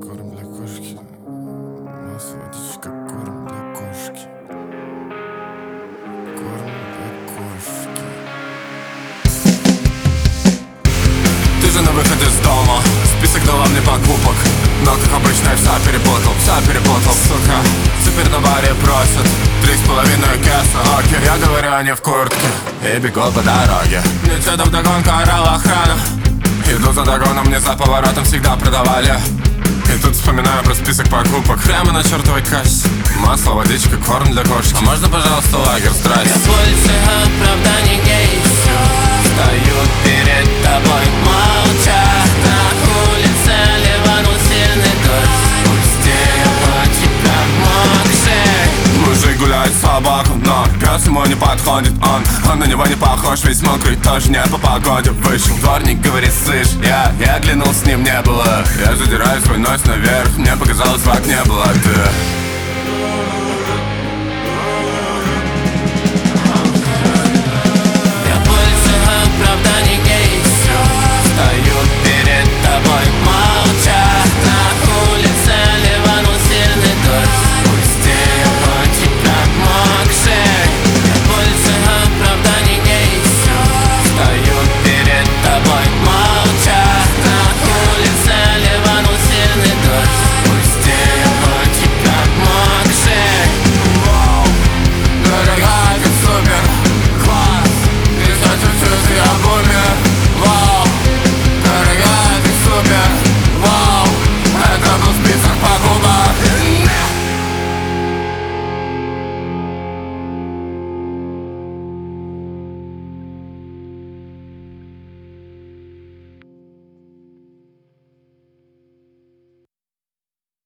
корм для кошки. Масло, водичка, корм для кошки. Корм для кошки. Ты же на выход из дома, список главных покупок. Но как обычно я все перепутал, сука. Теперь на баре просят 3,5 кэса, окей. Я говорю, они в куртке и бегу по дороге. Мне где-то вдогонку орала охрана. Иду за догоном, мне за поворотом всегда продавали. И тут вспоминаю про список покупок прямо на чертовой кассе. Масло, водичка, корм для кошки. А можно, пожалуйста, лагерь, здрасте? С улицы оправданий гей. Стою перед тобой молча. На улице ливанул сильный дождь. Пусти, я по тебя мокший. Мужик гуляет с собаку, но пес ему не подходит. Он на него не похож, весь мокрый, тоже не по погоде. Вышел дворник, говорит, слышь, я глянул, с ним не было. Я задираю свой нос наверх, мне показалось, в окне была ты.